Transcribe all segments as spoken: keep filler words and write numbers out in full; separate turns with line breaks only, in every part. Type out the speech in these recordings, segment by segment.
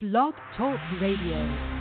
Blog Talk Radio.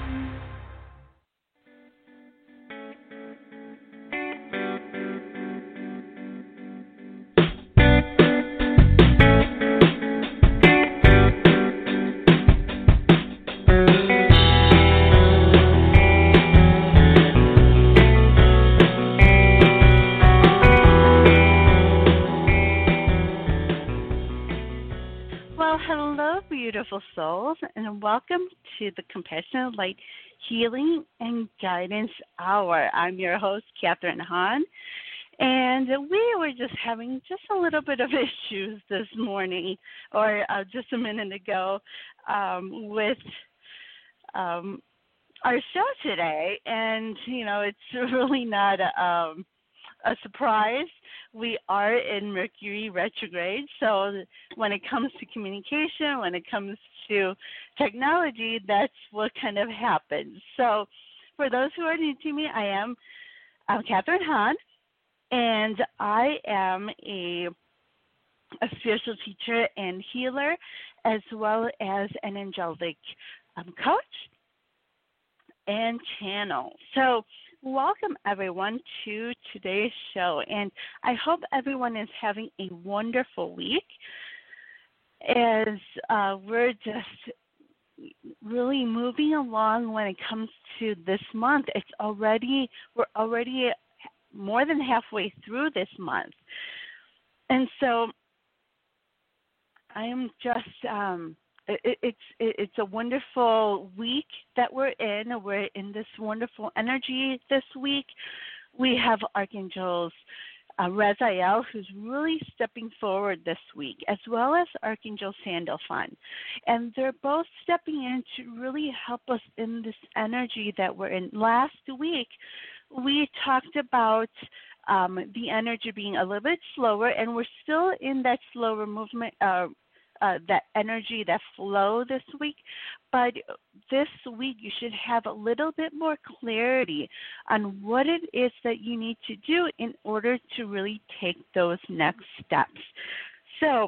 Beautiful souls, and welcome to the Compassionate Light Healing and Guidance Hour. I'm your host, Catherine Hahn, and we were just having just a little bit of issues this morning, or uh, just a minute ago, um, with um, our show today, and you know it's really not a, um, a surprise. We are in Mercury retrograde, so when it comes to communication, when it comes to technology, that's what kind of happens. So for those who are new to me, I am I'm Catherine Hahn, and I am a, a spiritual teacher and healer, as well as an angelic um, coach and channel. So welcome, everyone, to today's show, and I hope everyone is having a wonderful week as uh, we're just really moving along when it comes to this month. It's already, we're already more than halfway through this month, and so I am just um, It, it's it, it's a wonderful week that we're in. We're in this wonderful energy this week. We have Archangels uh, Raziel, who's really stepping forward this week, as well as Archangel Sandalphon. And they're both stepping in to really help us in this energy that we're in. Last week, we talked about um, the energy being a little bit slower, and we're still in that slower movement uh Uh, that energy, that flow this week. But this week you should have a little bit more clarity on what it is that you need to do in order to really take those next steps. So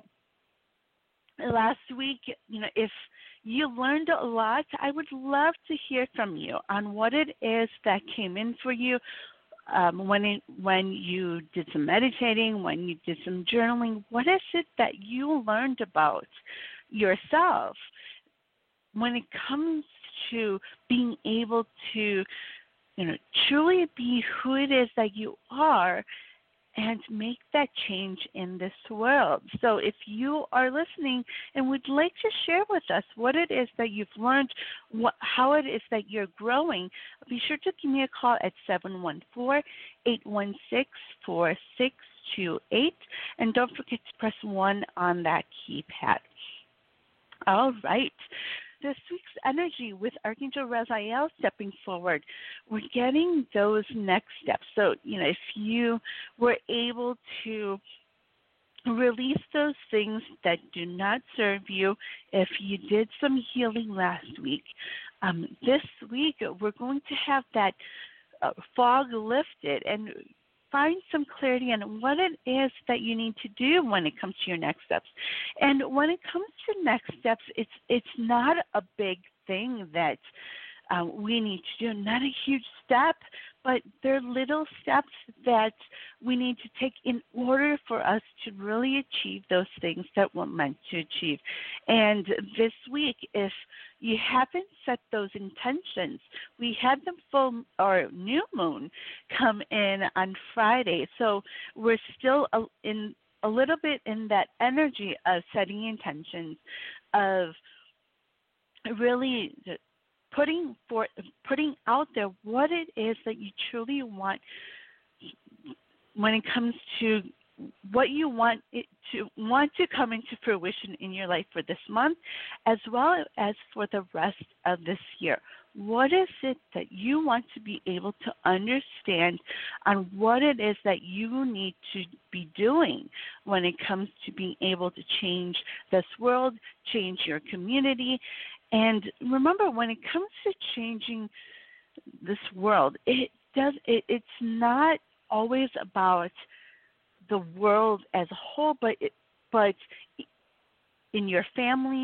last week, you know, if you learned a lot, I would love to hear from you on what it is that came in for you. Um, when it, when you did some meditating, when you did some journaling, what is it that you learned about yourself when it comes to being able to, you know, truly be who it is that you are and make that change in this world? So if you are listening and would like to share with us what it is that you've learned, what, how it is that you're growing, be sure to give me a call at seven one four, eight one six, four six two eight, and don't forget to press one on that keypad. All right. This week's energy with Archangel Raziel stepping forward, we're getting those next steps. So, you know, if you were able to release those things that do not serve you, if you did some healing last week, um, this week we're going to have that uh, fog lifted and find some clarity on what it is that you need to do when it comes to your next steps. And when it comes to next steps, it's it's not a big thing that uh, we need to do, not a huge step, but they're little steps that we need to take in order for us to really achieve those things that we're meant to achieve. And this week, if you haven't set those intentions, we had the full or new moon come in on Friday, so we're still in a little bit in that energy of setting intentions, of really putting for putting out there what it is that you truly want when it comes to what you want it to want to come into fruition in your life for this month, as well as for the rest of this year. What is it that you want to be able to understand on what it is that you need to be doing when it comes to being able to change this world, change your community? And remember, when it comes to changing this world, it does it, it's not always about the world as a whole, but it, but in your families,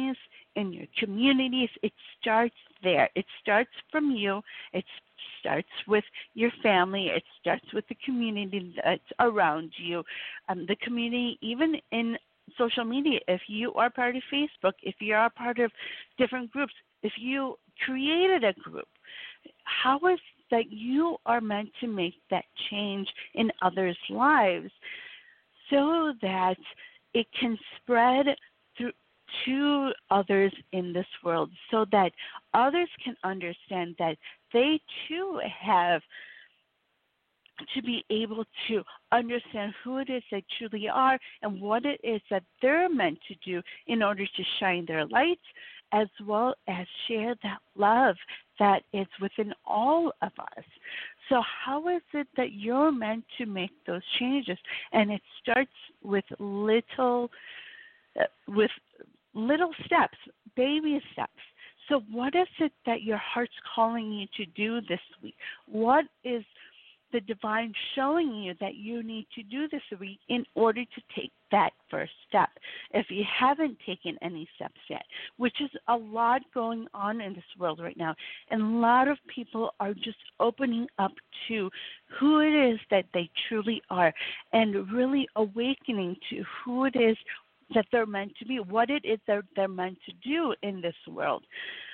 in your communities. It starts there. It starts from you. It starts with your family. It starts with the community that's around you. Um, the community, even in social media, if you are part of Facebook, if you are part of different groups, if you created a group, how is that you are meant to make that change in others' lives so that it can spread through to others in this world, so that others can understand that they too have to be able to understand who it is they truly are and what it is that they're meant to do in order to shine their light, as well as share that love that is within all of us. So how is it that you're meant to make those changes? And it starts with little, uh, with little steps, baby steps. So what is it that your heart's calling you to do this week? What is the divine showing you that you need to do this week in order to take that first step? If you haven't taken any steps yet, which is a lot going on in this world right now, and a lot of people are just opening up to who it is that they truly are and really awakening to who it is that they're meant to be, what it is that they're meant to do in this world.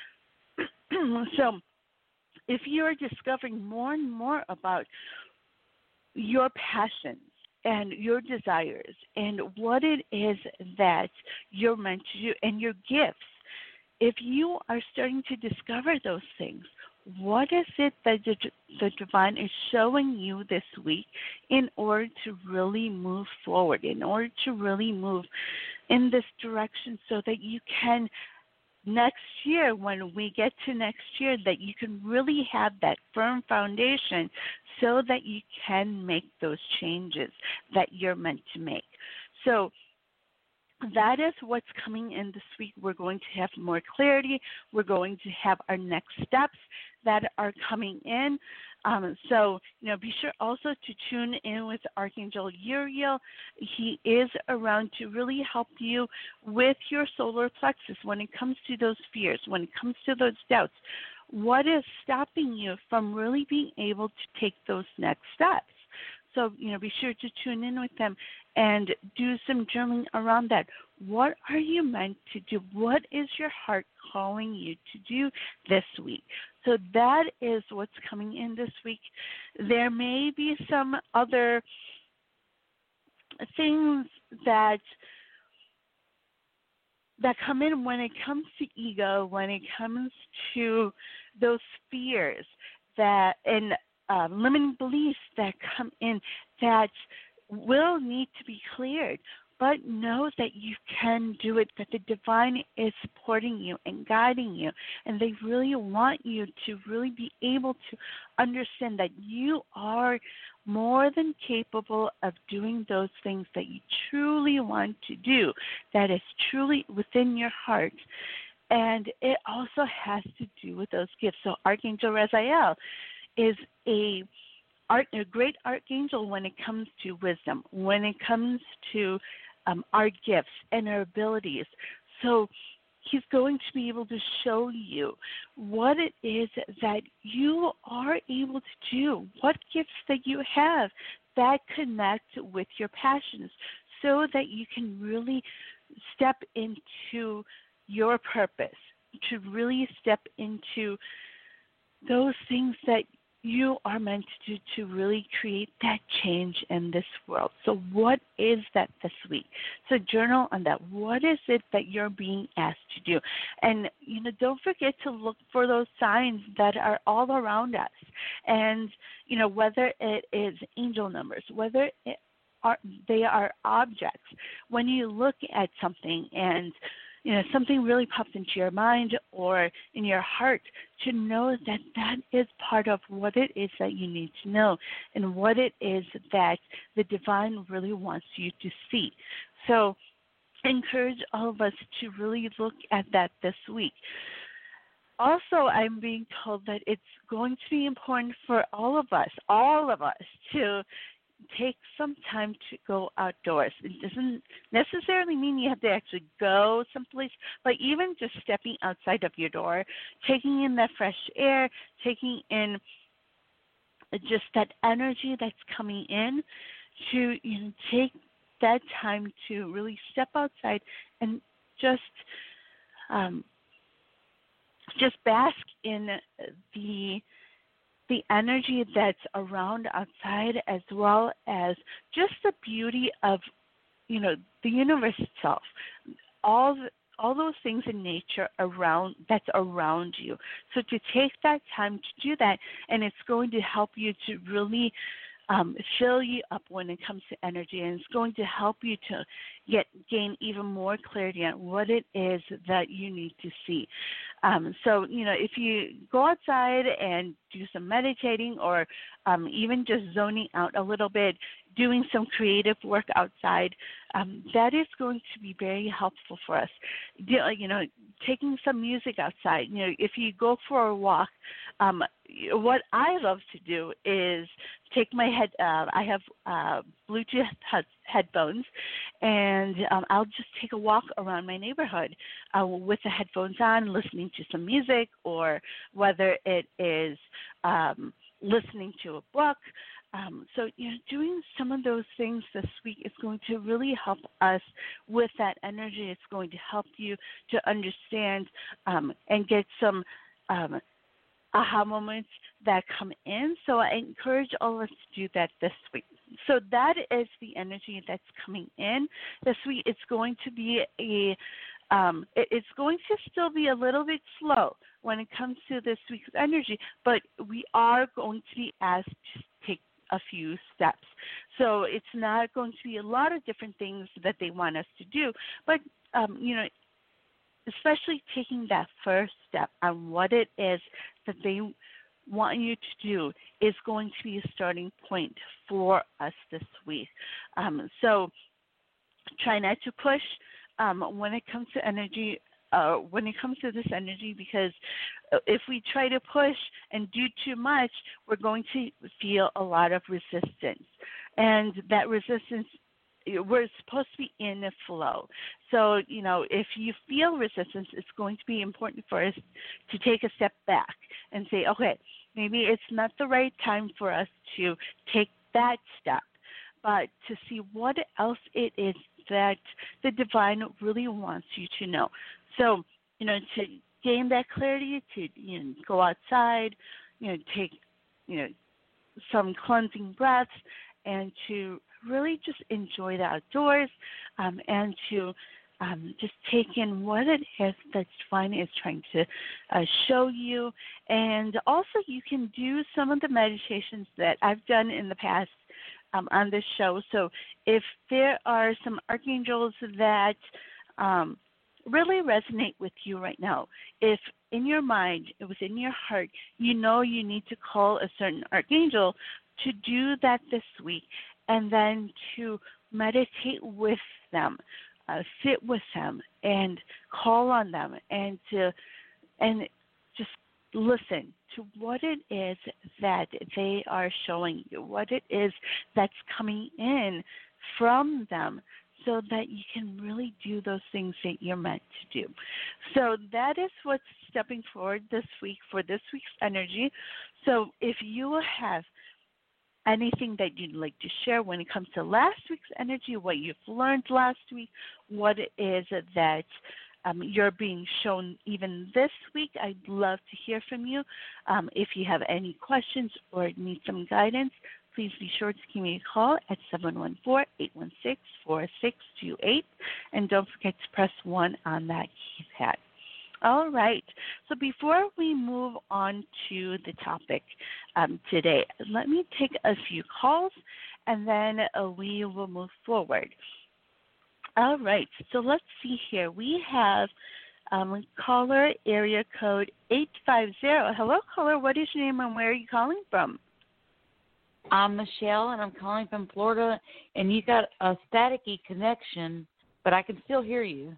So if you're discovering more and more about your passions and your desires and what it is that you're meant to do and your gifts, if you are starting to discover those things, what is it that the, the divine is showing you this week in order to really move forward, in order to really move in this direction so that you can next year, when we get to next year, that you can really have that firm foundation so that you can make those changes that you're meant to make. So that is what's coming in this week. We're going to have more clarity. We're going to have our next steps that are coming in. Um, so, you know, be sure also to tune in with Archangel Uriel. He is around to really help you with your solar plexus when it comes to those fears, when it comes to those doubts. What is stopping you from really being able to take those next steps? So, you know, be sure to tune in with them and do some journaling around that. What are you meant to do? What is your heart calling you to do this week? So that is what's coming in this week. There may be some other things that that come in when it comes to ego, when it comes to those fears that and uh, limiting beliefs that come in that will need to be cleared. But know that you can do it, that the divine is supporting you and guiding you, and they really want you to really be able to understand that you are more than capable of doing those things that you truly want to do, that is truly within your heart. And it also has to do with those gifts. So Archangel Raziel is a Art, a great archangel when it comes to wisdom, when it comes to um, our gifts and our abilities. So he's going to be able to show you what it is that you are able to do, what gifts that you have that connect with your passions so that you can really step into your purpose, to really step into those things that you are meant to do to really create that change in this world. So what is that this week? So journal on that. What is it that you're being asked to do? And, you know, don't forget to look for those signs that are all around us. And, you know, whether it is angel numbers, whether it are, they are objects. When you look at something and you know, something really pops into your mind or in your heart, to know that that is part of what it is that you need to know and what it is that the divine really wants you to see. So I encourage all of us to really look at that this week. Also, I'm being told that it's going to be important for all of us, all of us, to take some time to go outdoors. It doesn't necessarily mean you have to actually go someplace, but even just stepping outside of your door, taking in that fresh air, taking in just that energy that's coming in, to you know, take that time to really step outside and just um, just bask in the the energy that's around outside, as well as just the beauty of, you know, the universe itself, all the, all those things in nature around that's around you. So to take that time to do that, and it's going to help you to really um, fill you up when it comes to energy, and it's going to help you to get gain even more clarity on what it is that you need to see. Um, so, you know, if you go outside and do some meditating, or um, even just zoning out a little bit, doing some creative work outside, um, that is going to be very helpful for us. You know, taking some music outside. You know, if you go for a walk, um, what I love to do is take my head. Uh, I have uh, Bluetooth headphones, and um, I'll just take a walk around my neighborhood uh, with the headphones on, listening to some music, or whether it is um, listening to a book. Um, so, you know, doing some of those things this week is going to really help us with that energy. It's going to help you to understand um, and get some um, aha moments that come in. So I encourage all of us to do that this week. So that is the energy that's coming in this week. It's going to be a Um, it, it's going to still be a little bit slow when it comes to this week's energy, but we are going to be asked to take a few steps. So it's not going to be a lot of different things that they want us to do, but, um, you know, especially taking that first step on what it is that they want you to do is going to be a starting point for us this week. Um, so try not to push um, when it comes to energy, uh, when it comes to this energy, because if we try to push and do too much, we're going to feel a lot of resistance. And that resistance, we're supposed to be in a flow. So, you know, if you feel resistance, it's going to be important for us to take a step back and say, okay, maybe it's not the right time for us to take that step, but to see what else it is that the divine really wants you to know. So, you know, to gain that clarity, to, you know, go outside, you know, take, you know, some cleansing breaths, and to really just enjoy the outdoors, um, and to um, just take in what it is that divine is trying to uh, show you. And also you can do some of the meditations that I've done in the past um, on this show. So if there are some archangels that um, really resonate with you right now, if in your mind, within your heart, you know you need to call a certain archangel, to do that this week, and then to meditate with them, uh, sit with them, and call on them, and to and just listen to what it is that they are showing you, what it is that's coming in from them, so that you can really do those things that you're meant to do. So that is what's stepping forward this week for this week's energy. So if you have anything that you'd like to share when it comes to last week's energy, what you've learned last week, what it is that um, you're being shown even this week, I'd love to hear from you. Um, if you have any questions or need some guidance, please be sure to give me a call at seven one four, eight one six, four six two eight, and don't forget to press one on that keypad. All right. So before we move on to the topic um, today, let me take a few calls, and then uh, we will move forward. All right. So let's see here. We have um, caller area code eight five zero. Hello, caller. What is your name and where are you calling from?
I'm Michelle, and I'm calling from Florida, and you got a staticky connection, but I can still hear you.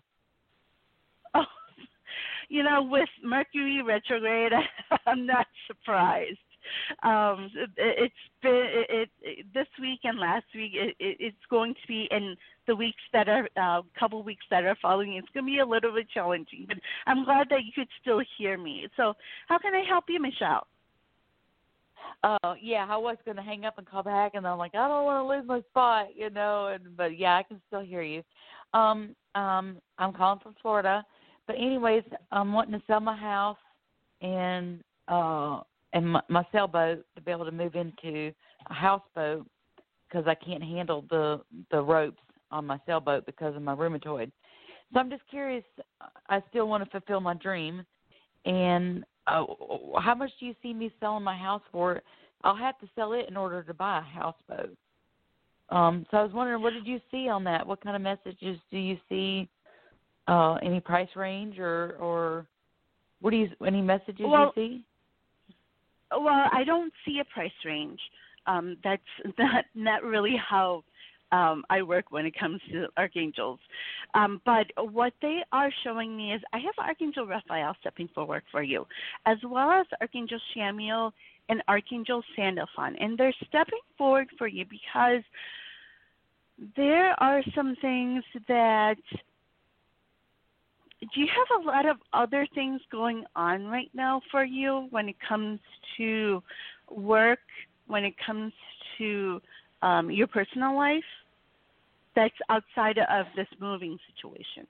Oh, you know, with Mercury retrograde, I'm not surprised. Um, it, it's been it, it, it this week and last week. It, it, it's going to be in the weeks that are uh, couple weeks that are following. It's going to be a little bit challenging, but I'm glad that you could still hear me. So, how can I help you, Michelle?
Uh, yeah, I was going to hang up and call back, and I'm like, I don't want to lose my spot, you know. And but yeah, I can still hear you. Um, um, I'm calling from Florida, but anyways, I'm wanting to sell my house and uh and my, my sailboat to be able to move into a houseboat because I can't handle the the ropes on my sailboat because of my rheumatoid. So I'm just curious. I still want to fulfill my dream, and uh, how much do you see me selling my house for? I'll have to sell it in order to buy a houseboat. Um, so I was wondering, what did you see on that? What kind of messages do you see? Uh, any price range or, or what do you any messages
well,
you see?
Well, I don't see a price range. Um, that's not not really how um, I work when it comes to archangels. Um, but what they are showing me is I have Archangel Raphael stepping forward for you, as well as Archangel Shamiel and Archangel Sandalphon. And they're stepping forward for you because there are some things that – do you have a lot of other things going on right now for you when it comes to work, when it comes to um, your personal life that's outside of this moving situation?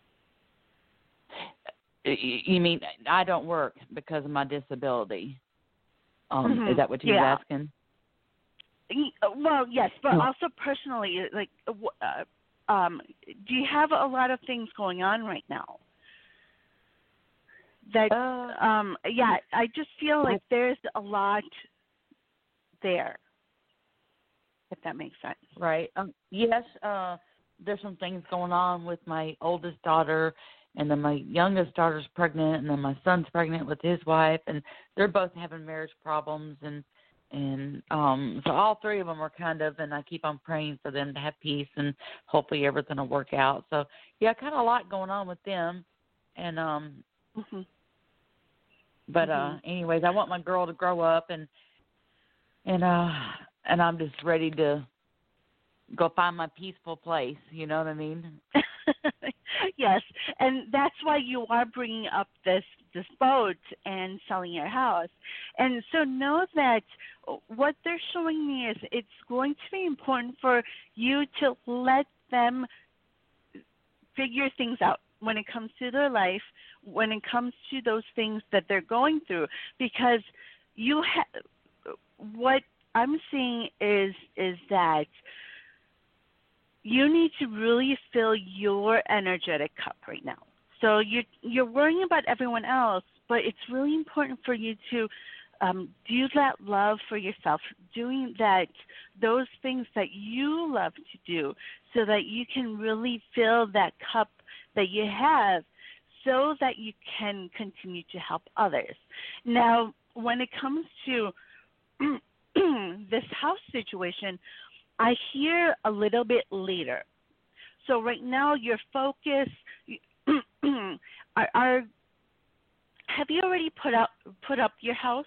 You mean I don't work because of my disability? Um,
mm-hmm.
Is that what you're
yeah.
asking?
Well, yes, but
oh.
also personally, like, uh, um, do you have a lot of things going on right now? That,
uh,
um, yeah, I just feel like there's a lot there, if that makes sense.
Right. Um, yes, uh, there's some things going on with my oldest daughter, and then my youngest daughter's pregnant, and then my son's pregnant with his wife, and they're both having marriage problems, and and um, so all three of them are kind of, and I keep on praying for them to have peace, and hopefully everything will work out. So yeah, kind of a lot going on with them, and um,
mm-hmm.
but
mm-hmm.
uh, anyways, I want my girl to grow up, and and uh, and I'm just ready to go find my peaceful place. You know what I mean?
Yes, and that's why you are bringing up this this boat and selling your house. And so know that what they're showing me is it's going to be important for you to let them figure things out when it comes to their life, when it comes to those things that they're going through, because you ha- what I'm seeing is is that you need to really fill your energetic cup right now. So you're, you're worrying about everyone else, but it's really important for you to um, do that love for yourself, doing that, those things that you love to do so that you can really fill that cup that you have so that you can continue to help others. Now, when it comes to this house situation, I hear a little bit later. So right now, your focus are, are. Have you already put up put up your house?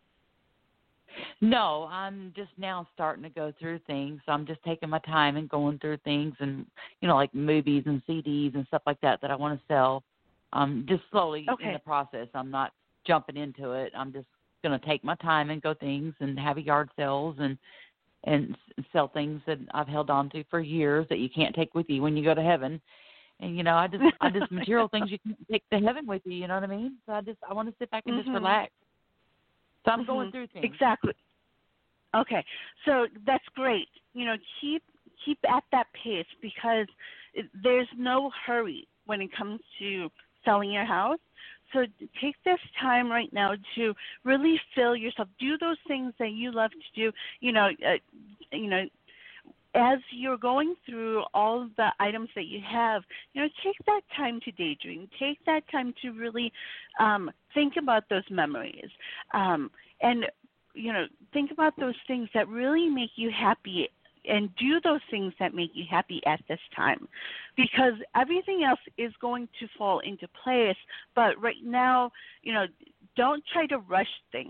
No, I'm just now starting to go through things. So I'm just taking my time and going through things, and you know, like movies and C Ds and stuff like that that I want to sell. Um, just slowly
okay.
in the process. I'm not jumping into it. I'm just going to take my time and go things and have yard sales and. and sell things that I've held on to for years that you can't take with you when you go to heaven. And, you know, I just, I just material things you can take to heaven with you, you know what I mean? So I just, I want to sit back and
mm-hmm.
just relax. So I'm
mm-hmm.
going through things.
Exactly. Okay. So that's great. You know, keep, keep at that pace because it, there's no hurry when it comes to selling your house. So take this time right now to really fill yourself. Do those things that you love to do. You know, uh, you know, as you're going through all of the items that you have, you know, take that time to daydream. Take that time to really um, think about those memories, um, and you know, think about those things that really make you happy. And do those things that make you happy at this time, because everything else is going to fall into place. But right now, you know, don't try to rush things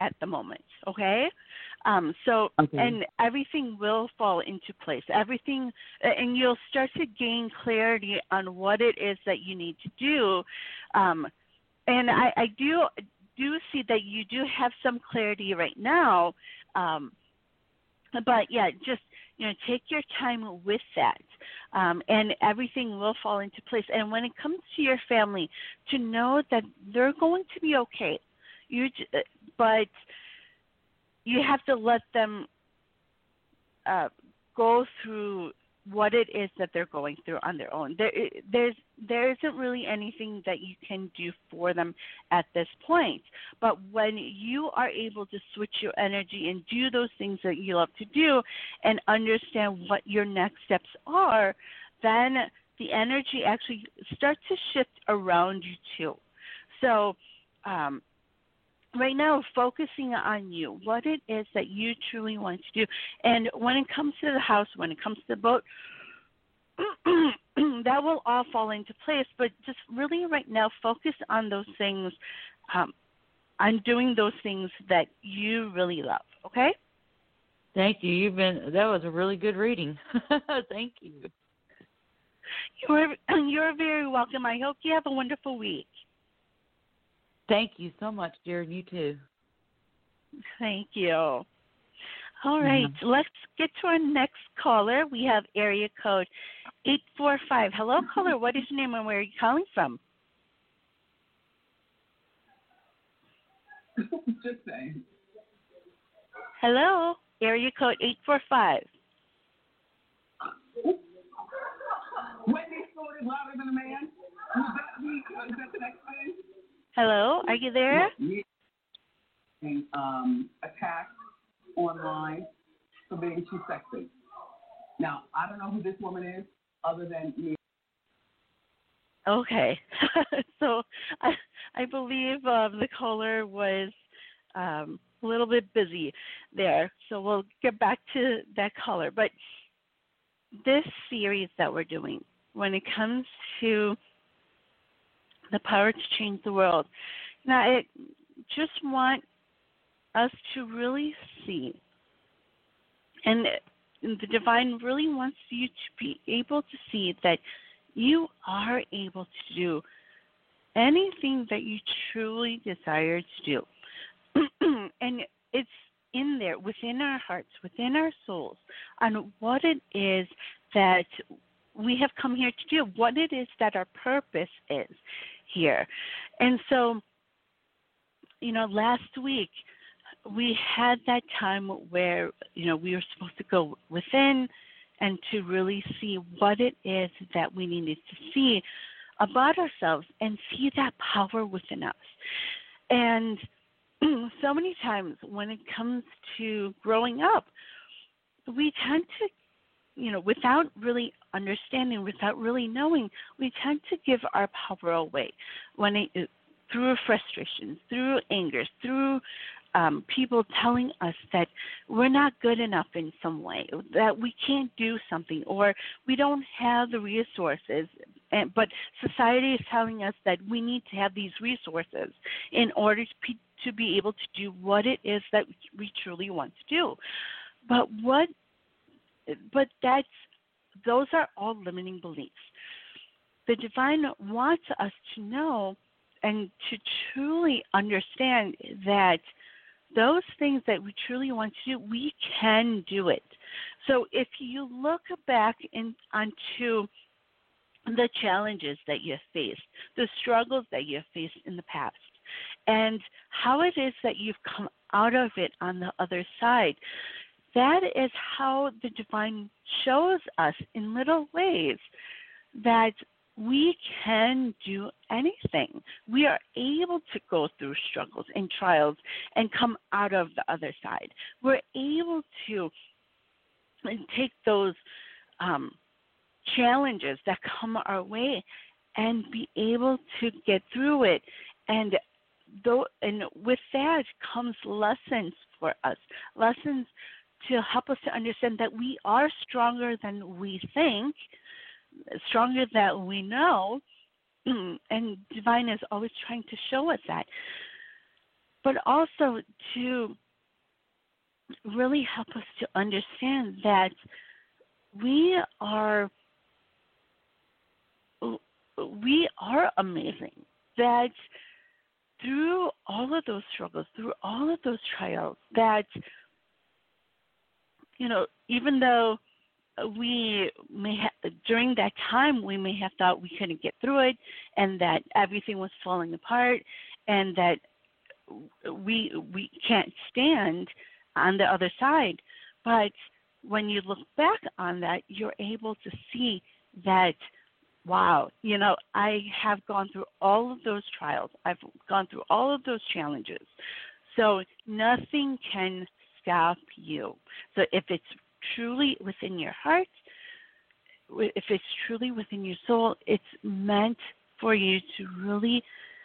at the moment, okay? Um, so,
Okay.
and everything will fall into place. Everything, and you'll start to gain clarity on what it is that you need to do. Um, and I, I do do see that you do have some clarity right now. Um, but yeah, just you know, take your time with that, um, and everything will fall into place. And when it comes to your family, to know that they're going to be okay. You, but you have to let them uh, go through what it is that they're going through on their own. There, there's, there isn't really anything that you can do for them at this point. But when you are able to switch your energy and do those things that you love to do and understand what your next steps are, then the energy actually starts to shift around you too. So, um, right now, focusing on you, what it is that you truly want to do. And when it comes to the house, when it comes to the boat, that will all fall into place. But just really right now, focus on those things, um, on doing those things that you really love, okay?
Thank you. You've been, that was a really good reading. Thank you.
You're, you're very welcome. I hope you have a wonderful week.
Thank you so much, dear. You too.
Thank you. All right, mm-hmm. Let's get to our next caller. We have area code eight four five. Hello, caller. What is your name and where are you calling from?
Just saying.
Hello, area code eight four five.
Wendy's phone is louder than a man. Is that, me? Is that the next thing?
Hello, are you there?
Being um, attacked online for being too sexy. Now, I don't know who this woman is other than me.
Okay. so I, I believe uh, the caller was um, a little bit busy there. So we'll get back to that caller. But this series that we're doing, when it comes to the power to change the world. Now, I just want us to really see, and the divine really wants you to be able to see that you are able to do anything that you truly desire to do. And it's in there, within our hearts, within our souls, on what it is that we have come here to do, what it is that our purpose is here. And so, you know, last week we had that time where, you know, we were supposed to go within and to really see what it is that we needed to see about ourselves and see that power within us. And so many times when it comes to growing up, we tend to, you know, without really understanding, without really knowing, we tend to give our power away when it, through frustrations, through anger, through um, people telling us that we're not good enough in some way, that we can't do something, or we don't have the resources. And, but society is telling us that we need to have these resources in order to be, to be able to do what it is that we truly want to do. But what But that's, those are all limiting beliefs. The divine wants us to know and to truly understand that those things that we truly want to do, we can do it. So if you look back in, onto the challenges that you have faced, the struggles that you have faced in the past, and how it is that you've come out of it on the other side, that is how the divine shows us in little ways that we can do anything. We are able to go through struggles and trials and come out of the other side. We're able to take those um, challenges that come our way and be able to get through it. And though, and with that comes lessons for us, lessons to help us to understand that we are stronger than we think, stronger than we know, and divine is always trying to show us that. but also to really help us to understand that we are we are amazing. That through all of those struggles, through all of those trials, that, you know, even though we may have, during that time, we may have thought we couldn't get through it and that everything was falling apart and that we we can't stand on the other side. But when you look back on that, you're able to see that, wow, you know, I have gone through all of those trials. I've gone through all of those challenges. So nothing can stop you. So if it's truly within your heart, if it's truly within your soul, it's meant for you to really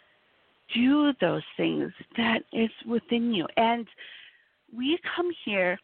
do those things that is within you. And we come here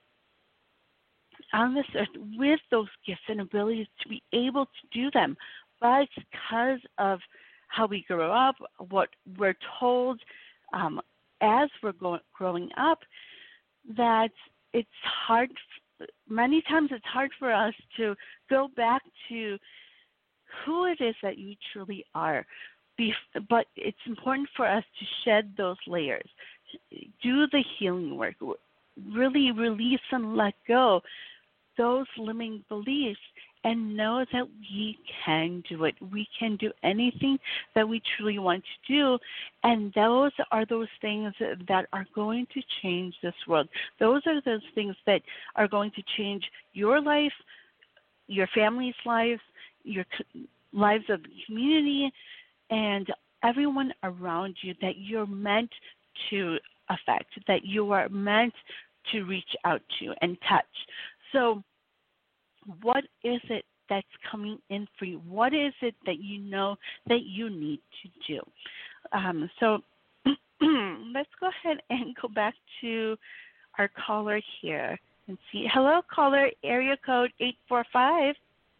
on this earth with those gifts and abilities to be able to do them. But because of how we grow up, what we're told um, as we're go- growing up, that it's hard, many times it's hard for us to go back to who it is that you truly are. Bef- but it's important for us to shed those layers, do the healing work, really release and let go those limiting beliefs, and know that we can do it. We can do anything that we truly want to do, and those are those things that are going to change this world. Those are those things that are going to change your life, your family's lives, your lives of the community, and everyone around you that you're meant to affect, that you are meant to reach out to and touch. So what is it that's coming in for you? What is it that you know that you need to do? Um, so let's go ahead and go back to our caller here and see. Hello, caller, area code eight four five.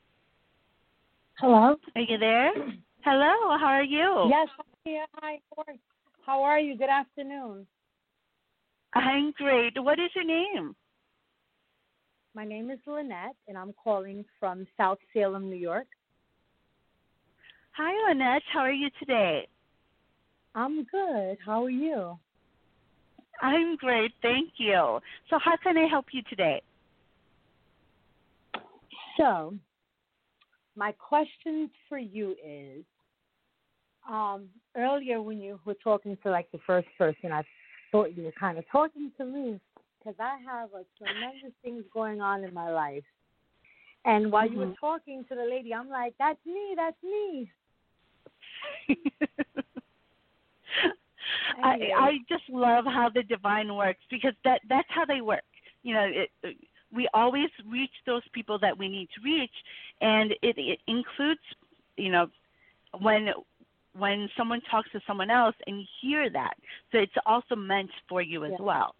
Hello.
Are you there? Hello, how are you?
Yes, yeah, hi. How are you? Good afternoon.
I'm great. What is your name?
My name is Lynette, and I'm calling from South Salem, New York.
Hi, Lynette. How are you today?
I'm good. How are you?
I'm great. Thank you. So how can I help you today?
So my question for you is, um, earlier when you were talking to, like, the first person, I thought you were kind of talking to me, because I have a tremendous things going on in my life. And while mm-hmm. you were talking to the lady, I'm like, that's me, that's me.
I, I just love how the divine works, because that, that's how they work. You know, it, we always reach those people that we need to reach, and it, it includes, you know, when when someone talks to someone else and you hear that. So it's also meant for you as yeah. well.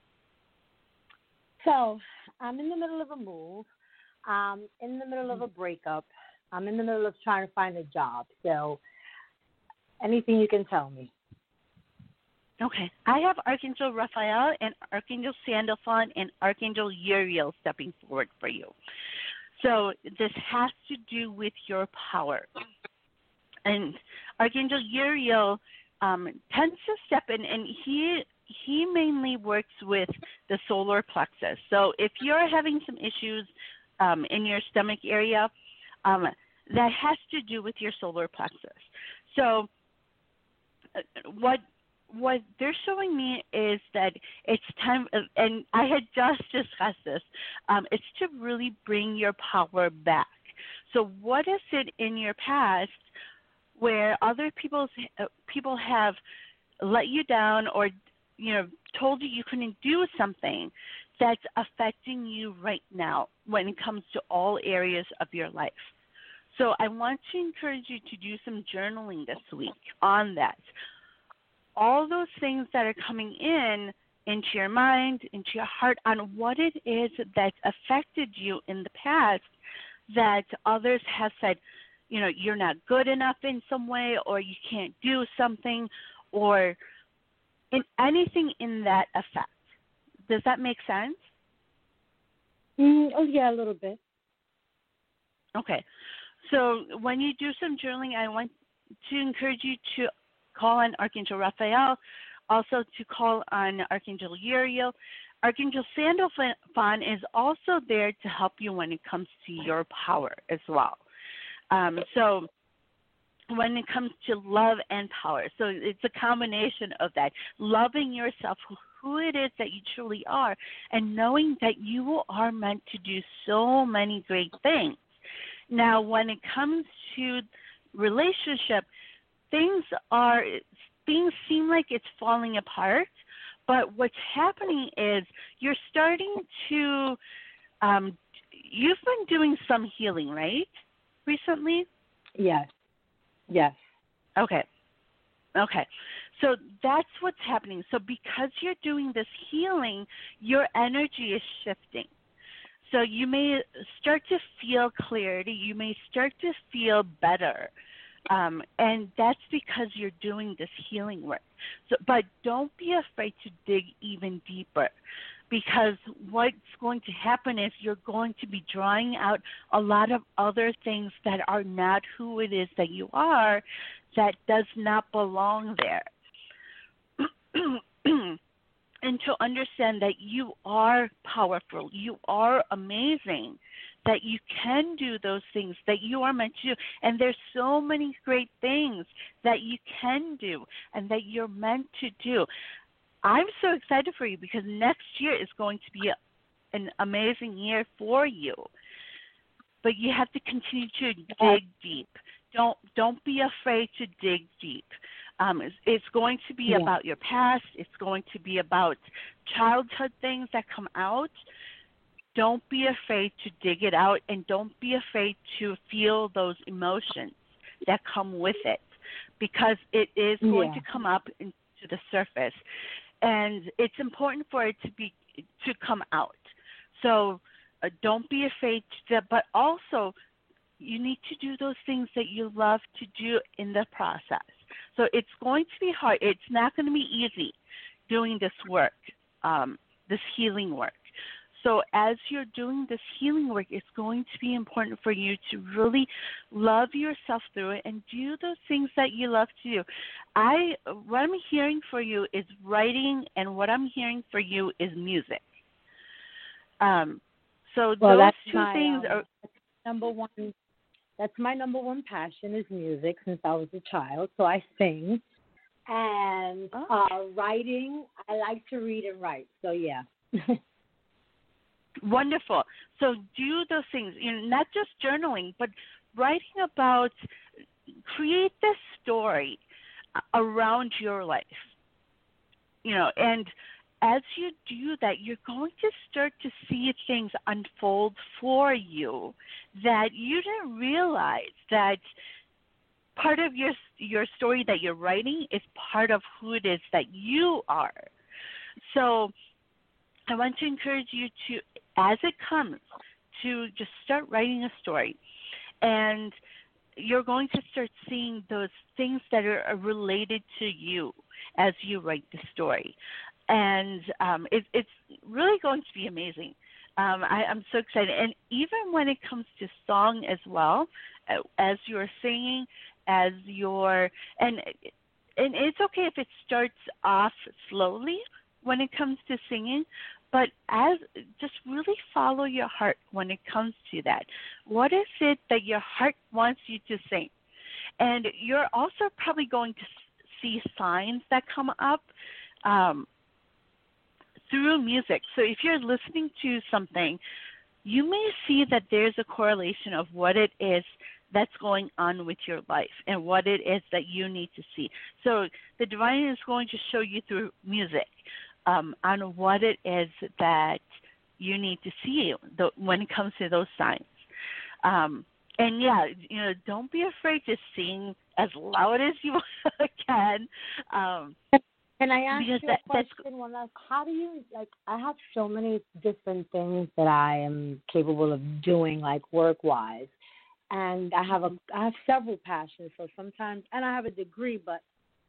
So I'm in the middle of a move. I'm in the middle of a breakup. I'm in the middle of trying to find a job. So anything you can tell me.
Okay. I have Archangel Raphael and Archangel Sandalphon and Archangel Uriel stepping forward for you. So this has to do with your power. And Archangel Uriel um, tends to step in, and he he mainly works with the solar plexus. So if you're having some issues um, in your stomach area, um, that has to do with your solar plexus. So uh, what what they're showing me is that it's time, and I had just discussed this, um, it's to really bring your power back. So what is it in your past where other people's uh, people have let you down, or you know, told you you couldn't do something that's affecting you right now when it comes to all areas of your life? So I want to encourage you to do some journaling this week on that. All those things that are coming in into your mind, into your heart, on what it is that's affected you in the past that others have said, you know, you're not good enough in some way, or you can't do something, or in anything in that effect. Does that make sense?
Mm, oh, yeah, a little bit.
Okay. So when you do some journaling, I want to encourage you to call on Archangel Raphael, also to call on Archangel Uriel. Archangel Sandalphon is also there to help you when it comes to your power as well. Um, so when it comes to love and power, so it's a combination of that, loving yourself, who it is that you truly are, and knowing that you are meant to do so many great things. Now, when it comes to relationship, things are things seem like it's falling apart, but what's happening is you're starting to um, you've been doing some healing, right, recently?
Yes. Yes.
Okay. Okay. So that's what's happening. So because you're doing this healing, your energy is shifting. So you may start to feel clarity. You may start to feel better. Um, and that's because you're doing this healing work. So, but don't be afraid to dig even deeper, because what's going to happen is you're going to be drawing out a lot of other things that are not who it is that you are, that does not belong there. And to understand that you are powerful, you are amazing, that you can do those things that you are meant to do. And there's so many great things that you can do and that you're meant to do. I'm so excited for you because next year is going to be a, an amazing year for you. But you have to continue to dig deep. Don't don't be afraid to dig deep. Um, it's, it's going to be
yeah.
about your past. It's going to be about childhood things that come out. Don't be afraid to dig it out, and don't be afraid to feel those emotions that come with it, because it is going
yeah.
to come up into the surface, and it's important for it to be to come out. So uh, don't be afraid to, but also you need to do those things that you love to do in the process. So it's going to be hard. It's not going to be easy doing this work, um, this healing work. So as you're doing this healing work, it's going to be important for you to really love yourself through it and do those things that you love to do. I, what I'm hearing for you is writing, and what I'm hearing for you is music. Um, so
well,
those
that's
two
my,
things
um,
are
number one. That's my number one passion is music since I was a child. So I sing, and
oh.
uh, writing. I like to read and write. So yeah.
Wonderful. So do those things, you know, not just journaling, but writing about, create this story around your life. You know, and as you do that, you're going to start to see things unfold for you that you didn't realize that part of your your story that you're writing is part of who it is that you are. So I want to encourage you to, as it comes, to just start writing a story. And you're going to start seeing those things that are related to you as you write the story. And um, it, it's really going to be amazing. Um, I, I'm so excited. And even when it comes to song as well, as you're singing, as you're, and, and it's okay if it starts off slowly when it comes to singing, but as just really follow your heart when it comes to that. What is it that your heart wants you to sing? And you're also probably going to see signs that come up um, through music. So if you're listening to something, you may see that there's a correlation of what it is that's going on with your life and what it is that you need to see. So the divine is going to show you through music um, on what it is that you need to see the, when it comes to those signs. Um, and yeah, you know, don't be afraid to sing as loud as you can. Um,
Can I ask you
that,
a question? One last. How do you like? I have so many different things that I am capable of doing, like work-wise, and I have a I have several passions. So sometimes, and I have a degree, but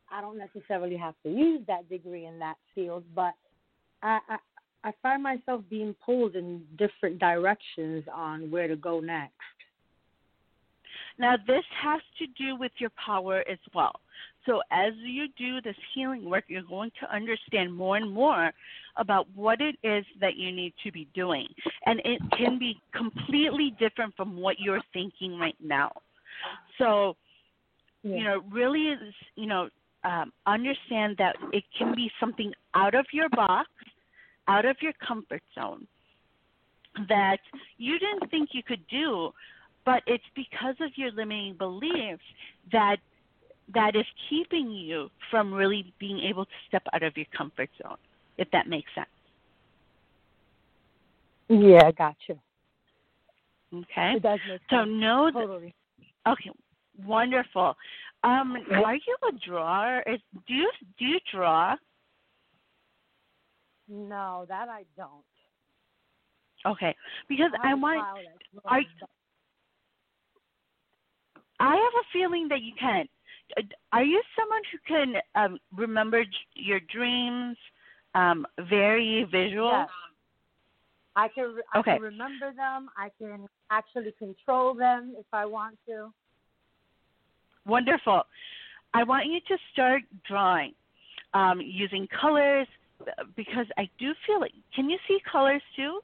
I don't necessarily have to use that degree in that field, but I, I I find myself being pulled in different directions on where to go next.
Now, this has to do with your power as well. So as you do this healing work, you're going to understand more and more about what it is that you need to be doing. And it can be completely different from what you're thinking right now. So, yeah. you know, really, you know, um, understand that it can be something out of your box, out of your comfort zone that you didn't think you could do, but it's because of your limiting beliefs that that is keeping you from really being able to step out of your comfort zone, if that makes sense.
Yeah, I got you.
Okay.
It does make sense.
So know
totally.
That, okay, wonderful. Um, are you a drawer? Is, do you do you draw?
No, that I don't.
Okay, because I,
I
want. Are, I have a feeling that you can. Are you someone who can um, remember your dreams? Um, very visual.
Yes. I can. I
okay.
can remember them. I can actually control them if I want to.
Wonderful. I want you to start drawing um, using colors because I do feel it. Can you see colors too?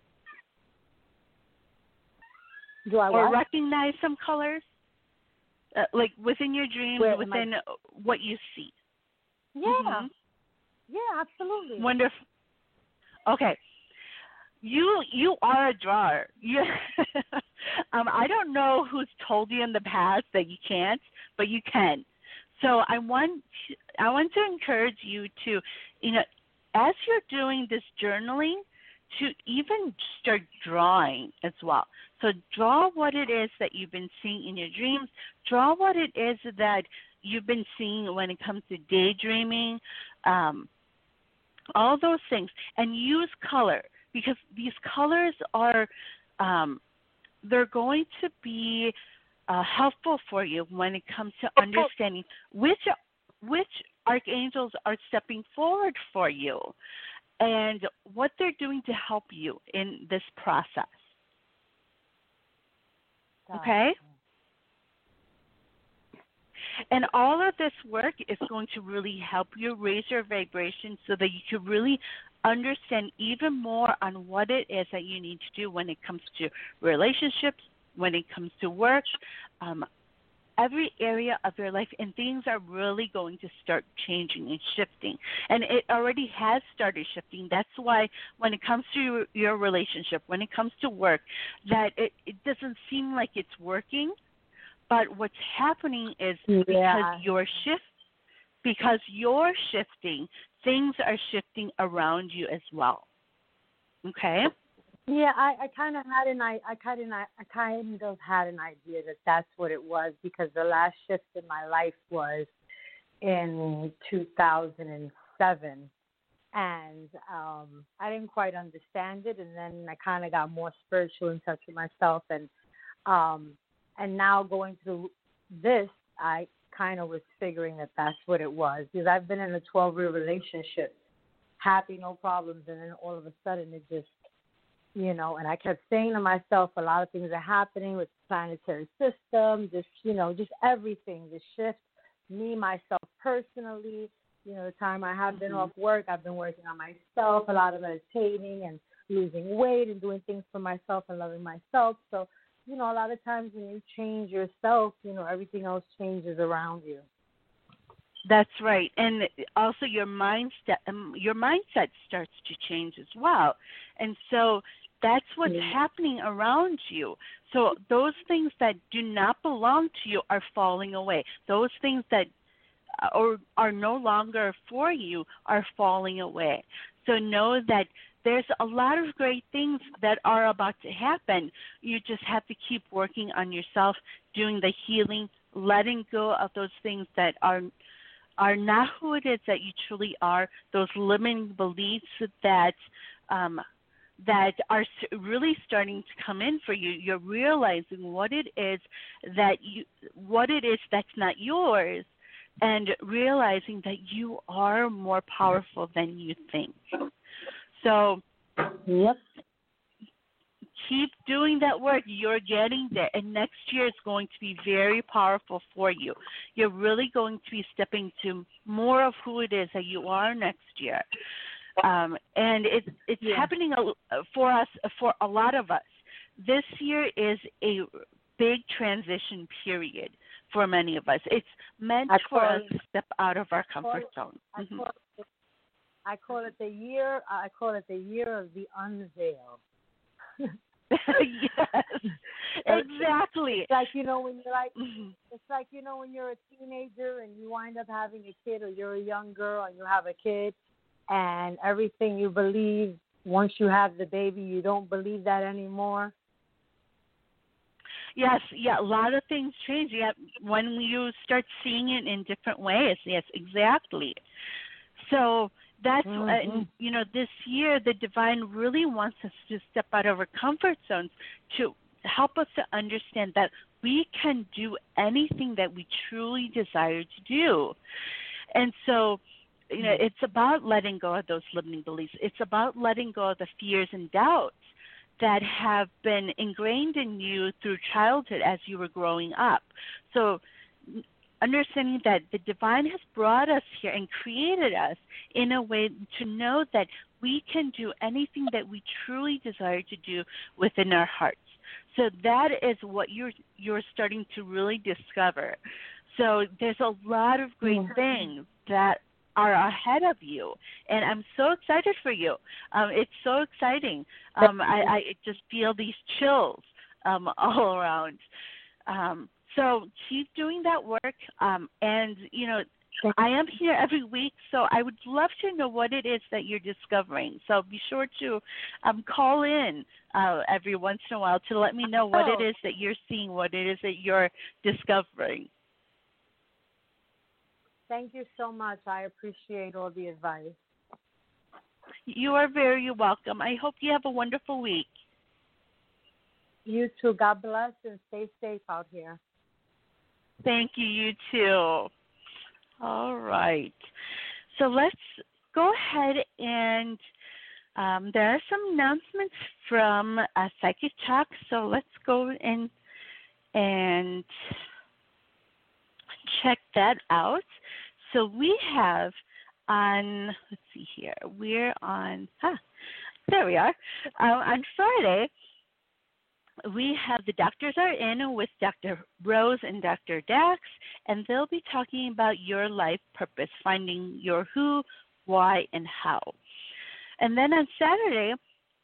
Do I
or
what?
recognize some colors? Uh, like within your dreams,
Where,
within
I...
what you see.
Yeah. Mm-hmm. Yeah, absolutely.
Wonderful. Okay. You you are a drawer. You, um, I don't know who's told you in the past that you can't, but you can. So I want to, I want to encourage you to, you know, as you're doing this journaling, to even start drawing as well. So draw what it is that you've been seeing in your dreams. Draw what it is that you've been seeing when it comes to daydreaming, um, all those things. And use color because these colors are, um, they're going to be uh, helpful for you when it comes to understanding which which archangels are stepping forward for you and what they're doing to help you in this process. Okay? And all of this work is going to really help you raise your vibration so that you can really understand even more on what it is that you need to do when it comes to relationships, when it comes to work, um, every area of your life, and things are really going to start changing and shifting. And it already has started shifting. That's why when it comes to your relationship, when it comes to work, that it, it doesn't seem like it's working, but what's happening is
yeah.
because you're shift, because you're shifting, things are shifting around you as well. Okay?
Yeah, I, I kind of had an I, I kind of I kind of had an idea that that's what it was because the last shift in my life was in two thousand seven, and um, I didn't quite understand it, and then I kind of got more spiritual in touch with myself, and um, and now going through this, I kind of was figuring that that's what it was because I've been in a twelve-year relationship, happy, no problems, and then all of a sudden it just. You know, and I kept saying to myself, a lot of things are happening with the planetary system, just, you know, just everything, the shift, me, myself personally, you know, the time I have been mm-hmm. off work, I've been working on myself, a lot of meditating and losing weight and doing things for myself and loving myself. So, you know, a lot of times when you change yourself, you know, everything else changes around you.
That's right, and also your mindset, um, your mindset starts to change as well, and so that's what's yeah. happening around you. So those things that do not belong to you are falling away. Those things that are are no longer for you are falling away. So know that there's a lot of great things that are about to happen. You just have to keep working on yourself, doing the healing, letting go of those things that are. are not who it is that you truly are, those limiting beliefs that um, that are really starting to come in for you. You're realizing what it is that you, what it is that's not yours, and realizing that you are more powerful than you think. So
Yep.
keep doing that work. You're getting there. And next year is going to be very powerful for you. You're really going to be stepping to more of who it is that you are next year. Um, and it, it's
Yeah.
happening a, for us, for a lot of us. This year is a big transition period for many of us. It's meant
I
for
call
us
it-
to step out of our
call
comfort
it-
zone.
I
Mhm.
call it, I call it the year. I call it the year of the unveil.
Yes, exactly.
It's like, you know, when you're like,
Mhm.
it's like, you know, when you're a teenager and you wind up having a kid, or you're a young girl and you have a kid, and everything you believe once you have the baby, you don't believe that anymore.
Yes, yeah, a lot of things change. Yeah, when you start seeing it in different ways. Yes, exactly. So that's,
Mm-hmm.
uh, you know, this year the divine really wants us to step out of our comfort zones to help us to understand that we can do anything that we truly desire to do. And so, you know, it's about letting go of those limiting beliefs. It's about letting go of the fears and doubts that have been ingrained in you through childhood as you were growing up. So understanding that the divine has brought us here and created us in a way to know that we can do anything that we truly desire to do within our hearts. So that is what you're you're starting to really discover. So there's a lot of great
Mhm.
things that are ahead of you, and I'm so excited for you. Um, it's so exciting. Um, I, I just feel these chills um, all around. Um, so keep doing that work, um, and you know, I am here every week, so I would love to know what it is that you're discovering. So be sure to um, call in uh, every once in a while to let me know what it is that you're seeing, what it is that you're discovering.
Thank you so much. I appreciate all the advice.
You are very welcome. I hope you have a wonderful week.
You too. God bless and stay safe out here.
Thank you, you too. All right. So let's go ahead and um, there are some announcements from uh, Psychic Talk. So let's go in and check that out. So we have on, let's see here, we're on, ah, there we are. Uh, on Friday, we have the Doctors Are In with Doctor Rose and Doctor Dax, and they'll be talking about your life purpose, finding your who, why, and how. And then on Saturday,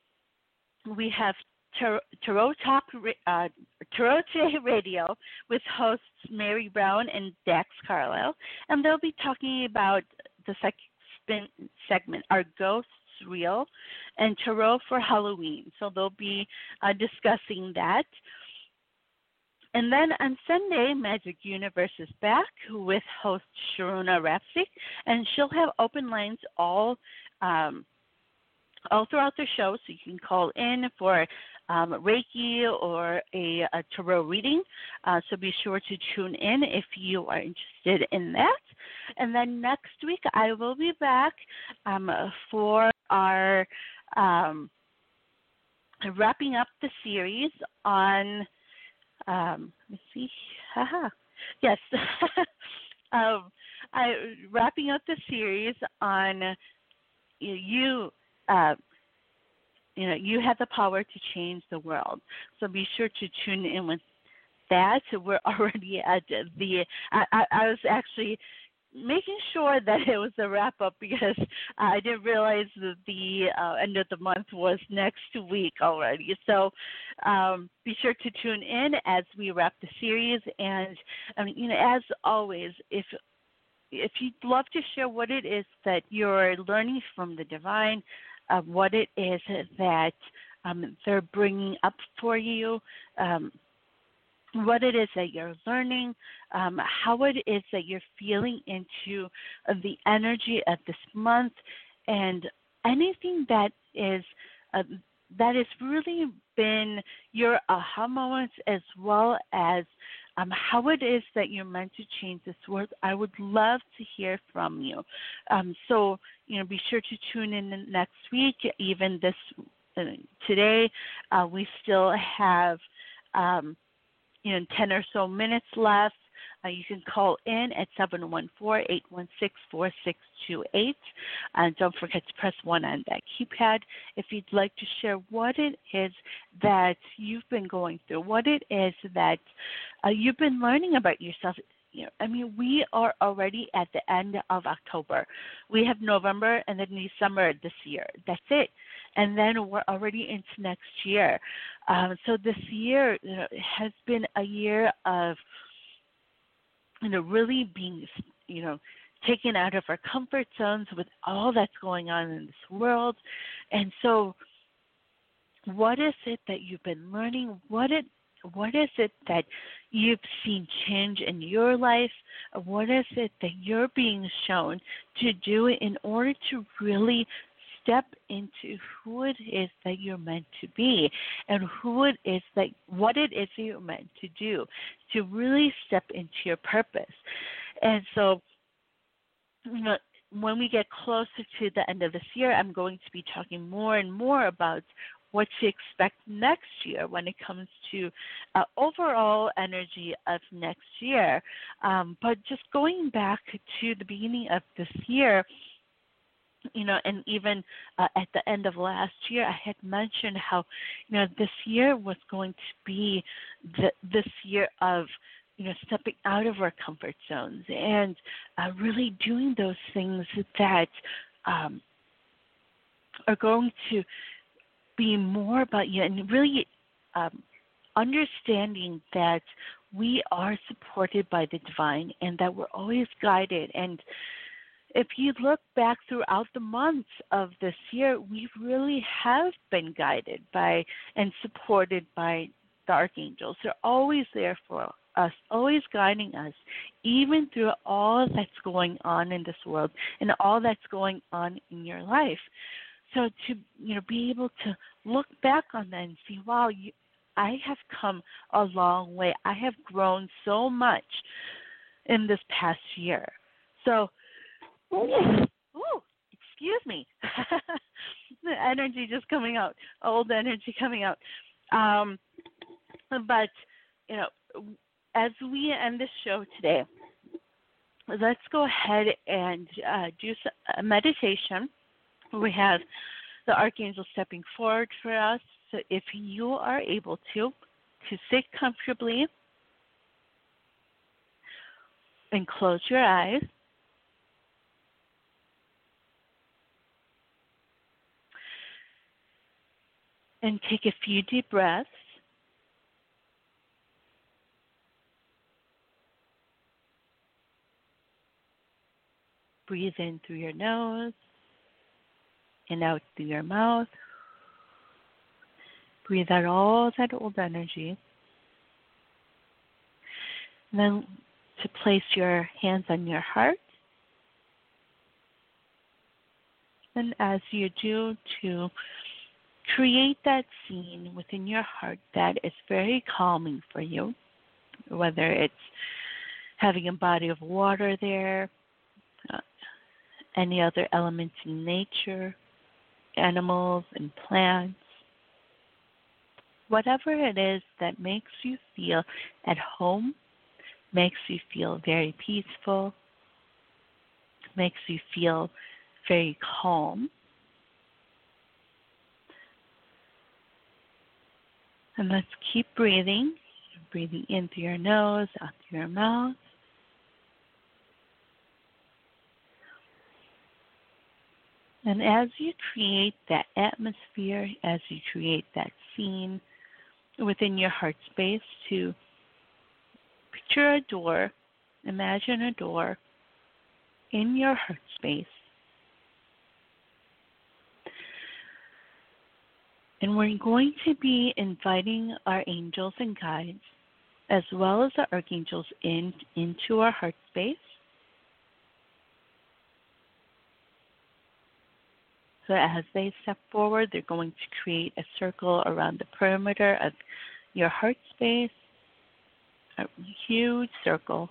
we have Tar- Tarot Talk, uh, Tarot Radio with hosts Mary Brown and Dax Carlisle, and they'll be talking about the second spin segment, Are Ghosts Real? And Tarot for Halloween. So they'll be uh, discussing that. And then on Sunday, Magic Universe is back with host Sharuna Rapsik, and she'll have open lines all um, all throughout the show, so you can call in for um, Reiki or a, a tarot reading. Uh, so be sure to tune in if you are interested in that. And then next week, I will be back um, for our um, wrapping up the series on, um, let's see, haha, yes, um, I, wrapping up the series on you, uh, you know, you have the power to change the world. So be sure to tune in with that. We're already at the, I, I, I was actually making sure that it was a wrap up because I didn't realize that the uh, end of the month was next week already. So um, be sure to tune in as we wrap the series. And um, you know, as always, if if you'd love to share what it is that you're learning from the divine, uh, what it is that um, they're bringing up for you. Um, what it is that you're learning, um, how it is that you're feeling into uh, the energy of this month, and anything that is uh, that has really been your aha moments, as well as um, how it is that you're meant to change this world. I would love to hear from you. Um, so, you know, be sure to tune in next week, even this uh, today. Uh, we still have, um, you know, ten or so minutes left. Uh, you can call in at seven one four, eight one six, four six two eight. And don't forget to press one on that keypad if you'd like to share what it is that you've been going through, what it is that uh, you've been learning about yourself. You know, I mean, we are already at the end of October. We have November and then December this year. That's it. And then we're already into next year. Um, so this year, you know, has been a year of, you know, really being, you know, taken out of our comfort zones with all that's going on in this world. And so what is it that you've been learning? What it what is it that you've seen change in your life? What is it that you're being shown to do in order to really step into who it is that you're meant to be and who it is that what it is that you're meant to do, to really step into your purpose. And so, you know, when we get closer to the end of this year, I'm going to be talking more and more about what to expect next year when it comes to uh, overall energy of next year. Um, but just going back to the beginning of this year, you know, and even uh, at the end of last year, I had mentioned how, you know, this year was going to be the, this year of, you know, stepping out of our comfort zones and uh, really doing those things that um, are going to be more about you and really um, understanding that we are supported by the divine and that we're always guided. And if you look back throughout the months of this year, we really have been guided by and supported by the archangels. They're always there for us, always guiding us, even through all that's going on in this world and all that's going on in your life. So to, you know, be able to look back on that and see, wow, you, I have come a long way. I have grown so much in this past year. So, ooh, excuse me, the energy just coming out, old energy coming out. Um, but, you know, as we end this show today, let's go ahead and uh, do a meditation. We have the archangel stepping forward for us. So if you are able to, to sit comfortably and close your eyes. And take a few deep breaths. Breathe in through your nose and out through your mouth. Breathe out all that old energy. And then to place your hands on your heart. And as you do, to create that scene within your heart that is very calming for you, whether it's having a body of water there, uh, any other elements in nature, animals and plants, whatever it is that makes you feel at home, makes you feel very peaceful, makes you feel very calm. And let's keep breathing, breathing in through your nose, out through your mouth. And as you create that atmosphere, as you create that scene within your heart space, to picture a door, imagine a door in your heart space. And we're going to be inviting our angels and guides, as well as the archangels, in into our heart space. So as they step forward, they're going to create a circle around the perimeter of your heart space. a huge circle.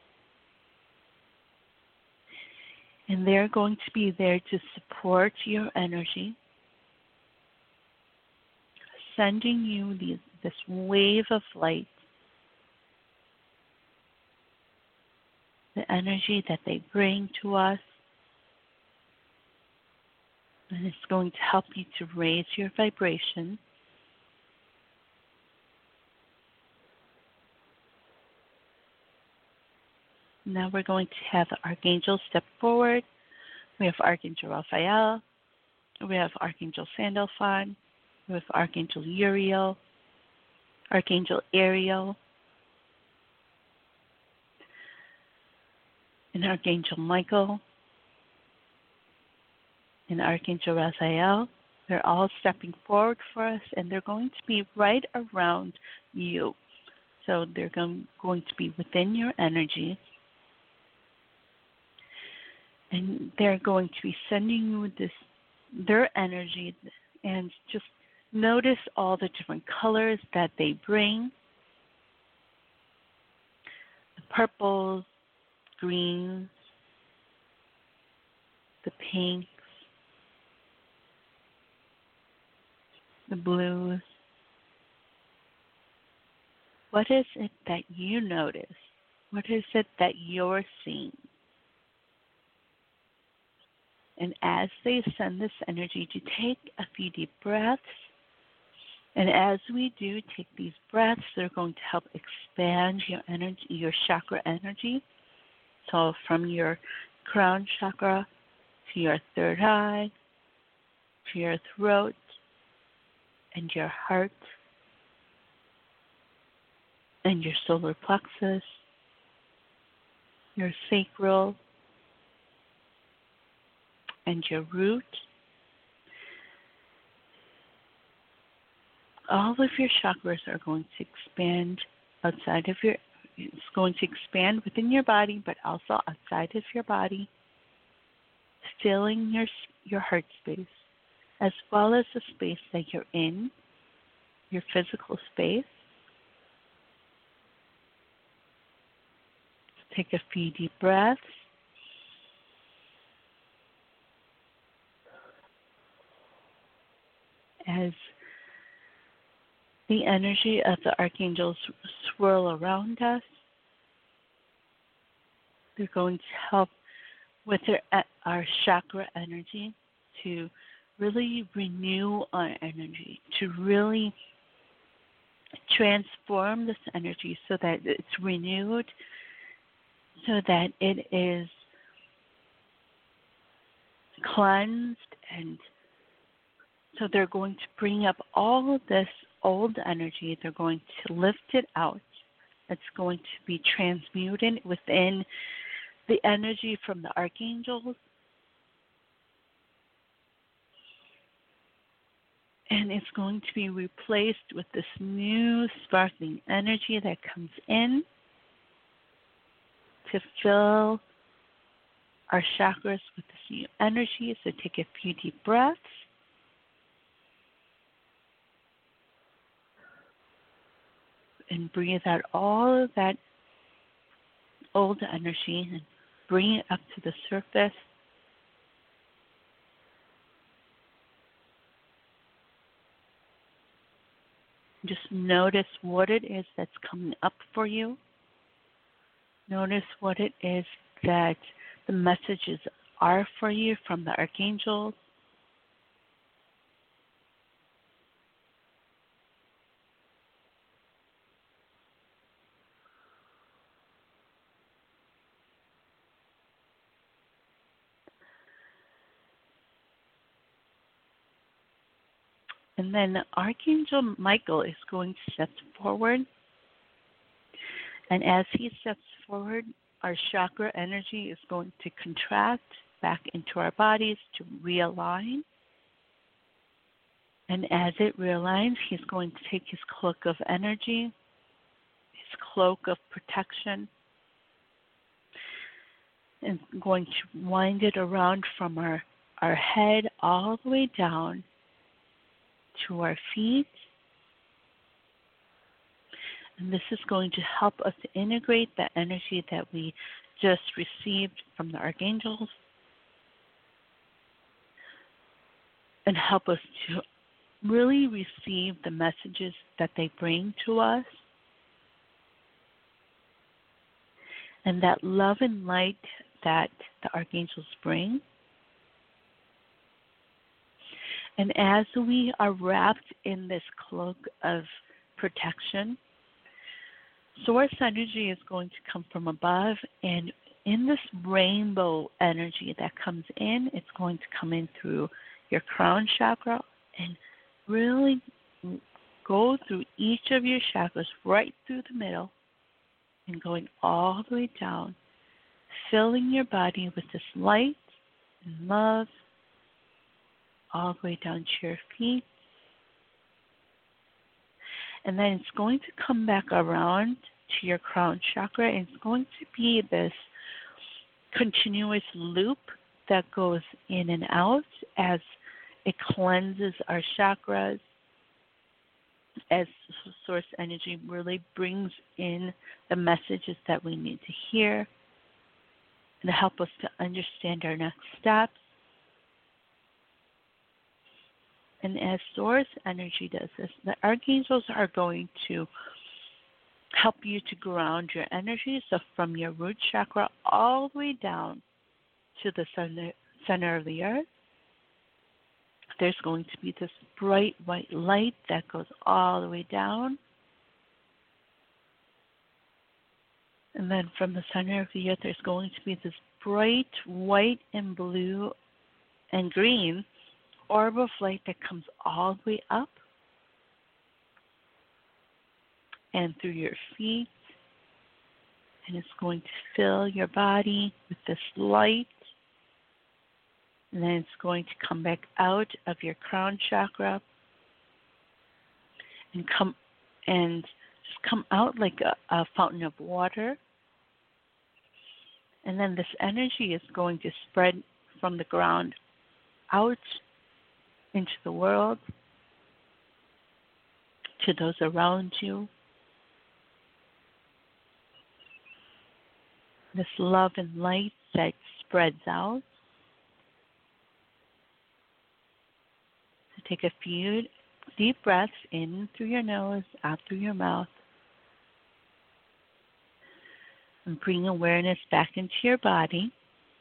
And they're going to be there to support your energy, sending you these, this wave of light, the energy that they bring to us. And it's going to help you to raise your vibration. Now we're going to have the Archangel step forward. We have Archangel Raphael. We have Archangel Sandalphon. We have Archangel Uriel. Archangel Ariel. And Archangel Michael. And Archangel Raphael. They're all stepping forward for us, and they're going to be right around you. So they're going, going to be within your energy. And they're going to be sending you this, their energy, and just notice all the different colors that they bring. The purples, greens, the pinks, the blues. What is it that you notice? What is it that you're seeing? And as they send this energy, to take a few deep breaths. And as we do take these breaths, they're going to help expand your energy, your chakra energy. So from your crown chakra to your third eye, to your throat, and your heart, and your solar plexus, your sacral, and your root. All of your chakras are going to expand outside of your, it's going to expand within your body, but also outside of your body, filling your, your heart space, as well as the space that you're in, your physical space. Take a few deep breaths. As the energy of the archangels swirl around us, they're going to help with their, our chakra energy to really renew our energy, to really transform this energy so that it's renewed, so that it is cleansed. And so they're going to bring up all of this old energy. They're going to lift it out. It's going to be transmuted within the energy from the archangels. And it's going to be replaced with this new sparkling energy that comes in to fill our chakras with this new energy. So take a few deep breaths. And breathe out all of that old energy and bring it up to the surface. Just notice what it is that's coming up for you. Notice what it is that the messages are for you from the archangels. And then Archangel Michael is going to step forward. And as he steps forward, our chakra energy is going to contract back into our bodies to realign. And as it realigns, he's going to take his cloak of energy, his cloak of protection, and going to wind it around from our, our head all the way down to our feet. And this is going to help us to integrate the energy that we just received from the archangels and help us to really receive the messages that they bring to us. And that love and light that the archangels bring. And as we are wrapped in this cloak of protection, source energy is going to come from above, and in this rainbow energy that comes in, it's going to come in through your crown chakra and really go through each of your chakras right through the middle and going all the way down, filling your body with this light and love all the way down to your feet. And then it's going to come back around to your crown chakra, and it's going to be this continuous loop that goes in and out as it cleanses our chakras, as source energy really brings in the messages that we need to hear and to help us to understand our next steps. And as source energy does this, the archangels are going to help you to ground your energy. So from your root chakra all the way down to the center, center of the earth, there's going to be this bright white light that goes all the way down. And then from the center of the earth, there's going to be this bright white and blue and green orb of light that comes all the way up and through your feet. And it's going to fill your body with this light. And then it's going to come back out of your crown chakra and come and just come out like a, a fountain of water. And then this energy is going to spread from the ground out into the world, to those around you. This love and light that spreads out. So take a few deep breaths in through your nose, out through your mouth. And bring awareness back into your body.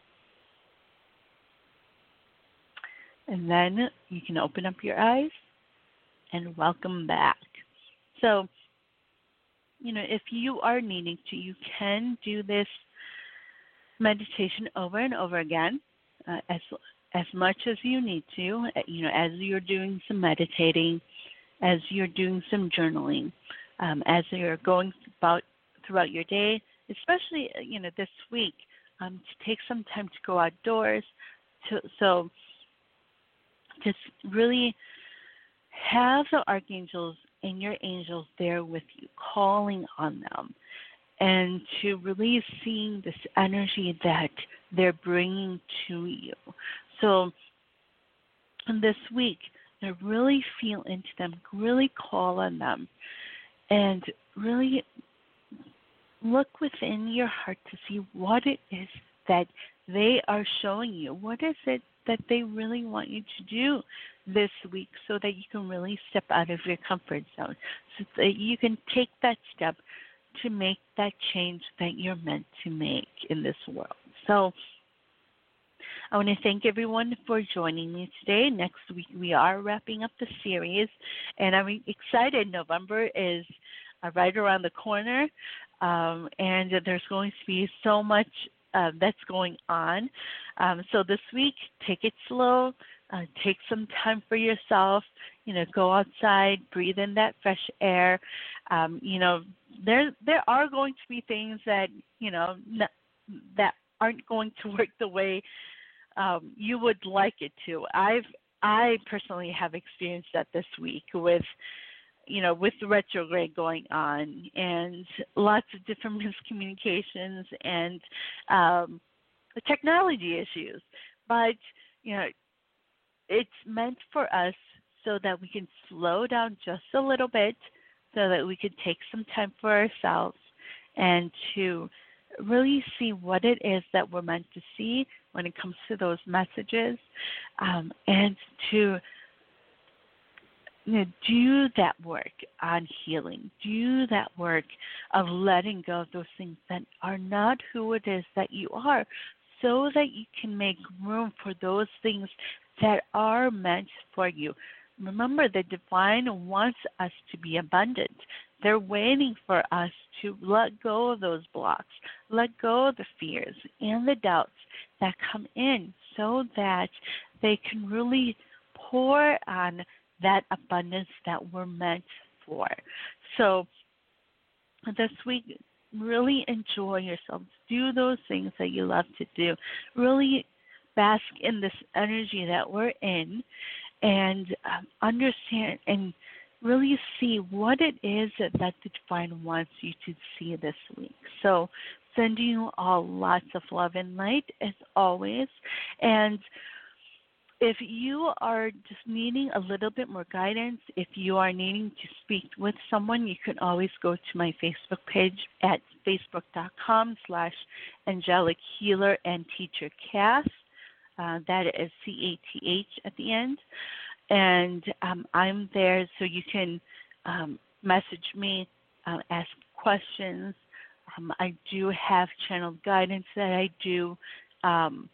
And then you can open up your eyes and welcome back. So, you know, if you are needing to, you can do this meditation over and over again, uh, as as much as you need to. You know, as you're doing some meditating, as you're doing some journaling, um, as you're going about throughout your day, especially you know this week, um, to take some time to go outdoors. To, so. Just really have the archangels and your angels there with you, calling on them, and to really seeing this energy that they're bringing to you. So this week, to really feel into them, really call on them, and really look within your heart to see what it is that they are showing you. What is it that they really want you to do this week so that you can really step out of your comfort zone, so that you can take that step to make that change that you're meant to make in this world. So I want to thank everyone for joining me today. Next week we are wrapping up the series, and I'm excited. November is uh, right around the corner, um, and there's going to be so much Uh, that's going on. Um, so this week, take it slow. Uh, take some time for yourself. You know, go outside, breathe in that fresh air. Um, you know, there there are going to be things that you know n- that aren't going to work the way um, you would like it to. I've I personally have experienced that this week with. you know, with the retrograde going on and lots of different miscommunications and um, technology issues. But, you know, it's meant for us so that we can slow down just a little bit, so that we could take some time for ourselves and to really see what it is that we're meant to see when it comes to those messages, um, and to you know, do that work on healing, do that work of letting go of those things that are not who it is that you are, so that you can make room for those things that are meant for you. Remember, the divine wants us to be abundant. They're waiting for us to let go of those blocks, let go of the fears and the doubts that come in, so that they can really pour on that abundance that we're meant for. So this week, really enjoy yourselves. Do those things that you love to do. Really bask in this energy that we're in, and um, understand and really see what it is that, that the divine wants you to see this week. So sending you all lots of love and light as always. And if you are just needing a little bit more guidance, if you are needing to speak with someone, you can always go to my Facebook page at facebook.com slash angelic healer and teacher Cass. Uh, that is C A T H at the end. And um, I'm there so you can um, message me, uh, ask questions. Um, I do have channeled guidance that I do um,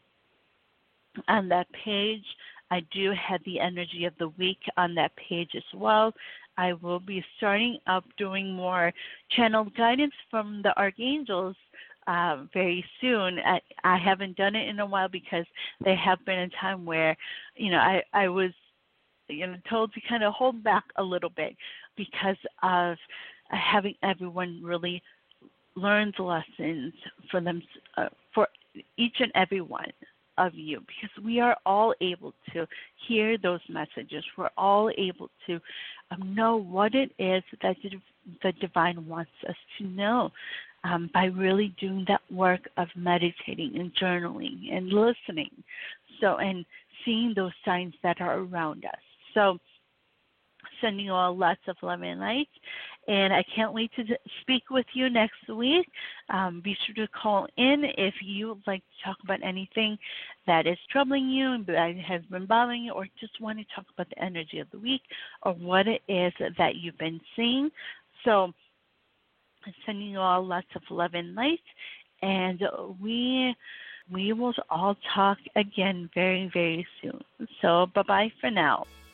on that page. I do have the energy of the week on that page as well. I will be starting up doing more channeled guidance from the archangels uh, very soon. I, I haven't done it in a while because there have been a time where, you know, I, I was, you know, told to kind of hold back a little bit because of having everyone really learn the lessons for them, uh, for each and every one of you, because we are all able to hear those messages. We're all able to um, know what it is that the divine wants us to know um, by really doing that work of meditating and journaling and listening. So, and seeing those signs that are around us. So, sending you all lots of love and light. And I can't wait to speak with you next week. Um, be sure to call in if you would like to talk about anything that is troubling you and that has been bothering you, or just want to talk about the energy of the week or what it is that you've been seeing. So I'm sending you all lots of love and light. And we we will all talk again very, very soon. So bye-bye for now.